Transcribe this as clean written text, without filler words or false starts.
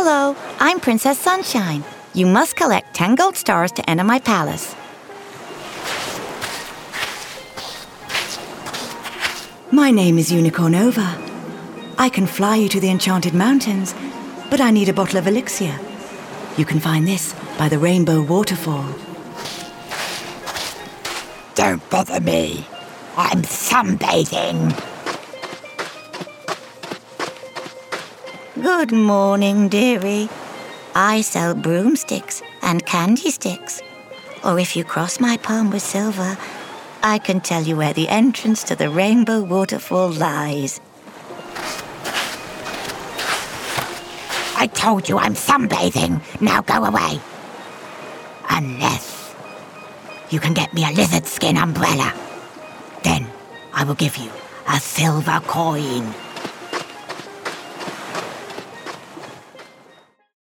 Hello, I'm Princess Sunshine. You must collect 10 gold stars to enter my palace. My name is Unicorn Nova. I can fly you to the Enchanted Mountains, but I need a bottle of elixir. You can find this by the Rainbow Waterfall. Don't bother me. I'm sunbathing. Good morning, dearie. I sell broomsticks and candy sticks. Or if you cross my palm with silver, I can tell you where the entrance to the Rainbow Waterfall lies. I told you I'm sunbathing. Now go away. Unless you can get me a lizard skin umbrella. Then I will give you a silver coin.